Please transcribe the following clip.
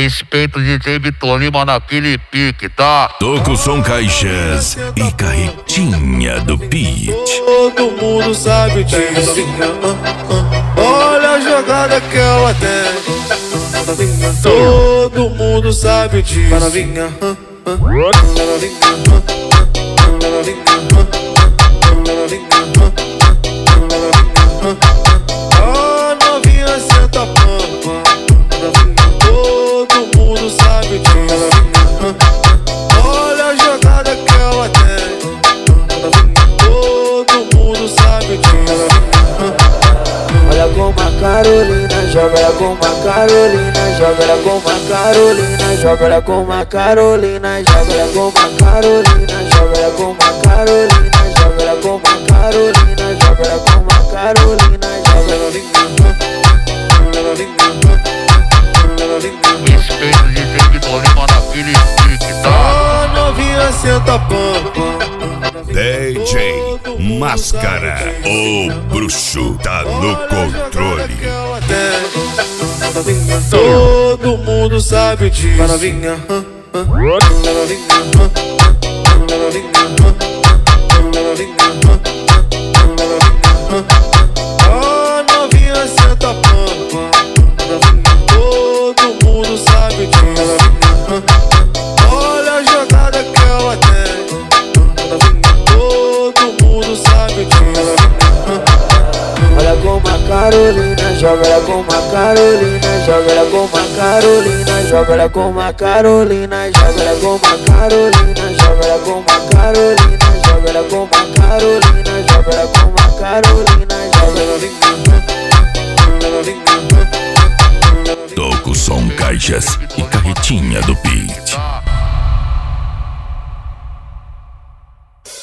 Respeita o DJ Vitor Lima naquele pique, tá? Tô com som Caixas e Carretinha do Beat. Todo mundo sabe disso. Olha a jogada que ela tem. Todo mundo sabe disso. A novinha senta a pampa. Todo mundo sabe disso. Olha a jogada que ela tem. Todo mundo sabe disso. Olha como a Carolina joga, ela como a Carolina joga, ela como a Carolina joga, ela como a Carolina joga, ela como a Carolina joga, ela como a Carolina joga, ela como a Carolina joga, ela como a Carolina joga. Respeita o DJ Vitor Lima naquele pique, tá? A novinha senta a pampa. DJ Máscara, o bruxo tá no controle. Todo mundo sabe disso. A novinha senta a pampa. Todo mundo sabe disso. Olha a jogada que ela tem. Todo mundo sabe disso. Olha como a Carolina joga, ela como a Carolina joga, ela como a Carolina joga, ela como a Carolina joga, ela como a Carolina joga, ela como a Carolina joga, ela como a Carolina joga, ela como a Carolina joga. Tô com som Caixas e Carretinha do Beat.